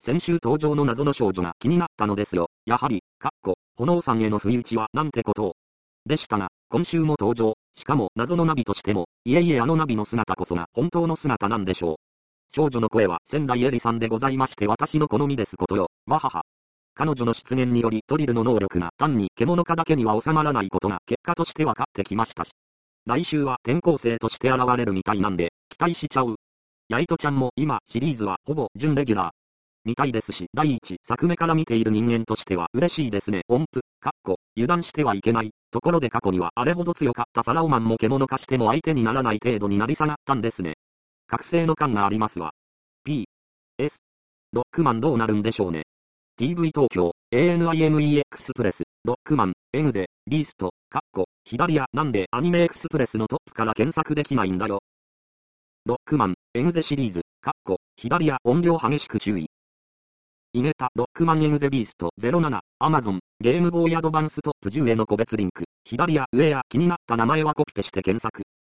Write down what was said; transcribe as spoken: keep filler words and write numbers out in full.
先週登場の謎の少女が気になったのですよ。やはり、かっこ、炎さんへの不意打ちはなんてことを。でしたが、今週も登場、しかも謎のナビとしても、いえいえあのナビの姿こそが本当の姿なんでしょう。少女の声は仙台絵里さんでございまして私の好みですことよ、わはは。彼女の出現によりトリルの能力が単に獣化だけには収まらないことが結果として分かってきましたし。来週は転校生として現れるみたいなんで、期待しちゃう。ヤイトちゃんも今シリーズはほぼ準レギュラー。みたいですし、だいいち作目から見ている人間としては嬉しいですね。音符、かっこ、油断してはいけない。ところで過去にはあれほど強かったファラオマンも獣化しても相手にならない程度になり下がったんですね。覚醒の感がありますわ。P、S、ロックマンどうなるんでしょうね。ティーブイ 東京、エーエヌアイエムイーエックス プレス、ロックマン、N で、ビースト、かっこ、左やなんでアニメエクスプレスのトップから検索できないんだよ。ロックマン、N でシリーズ、かっこ、左や音量激しく注意。イゲタ、ロックマン N でビースト、ゼロなな、Amazon、ゲームボーイアドバンストップじゅうへの個別リンク、左や上や気になった名前はコピペして検索。